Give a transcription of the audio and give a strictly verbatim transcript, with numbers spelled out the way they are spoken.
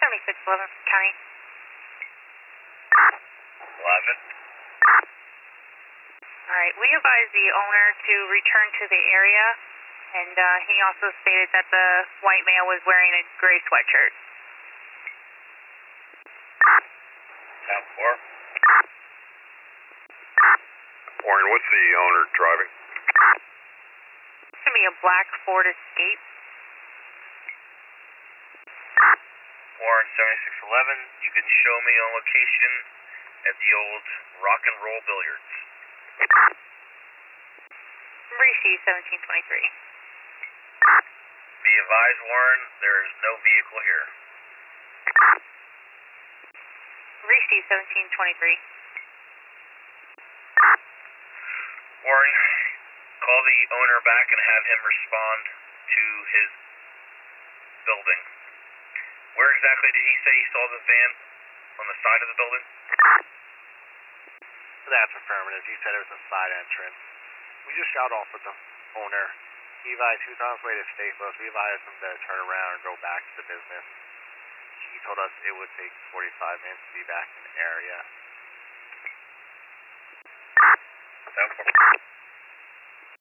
seventy-six eleven from County. eleven. Alright, we advise the owner to return to the area, and uh, he also stated that the white male was wearing a gray sweatshirt. ten four. Warren, what's the owner driving? It's going to be a black Ford Escape. Warren seventy-six eleven, you can show me on location at the old Rock and Roll Billiards. Receive seventeen twenty-three. Be advised, Warren, there is no vehicle here. Receive seventeen twenty-three. Warren, call the owner back and have him respond to his building. Where exactly did he say he saw the van? On the side of the building? That's affirmative. He said it was a side entrance. We just got off with the owner. He advised he was on his way to Staples. We advised him to turn around and go back to the business. He told us it would take forty-five minutes to be back in the area. ten four.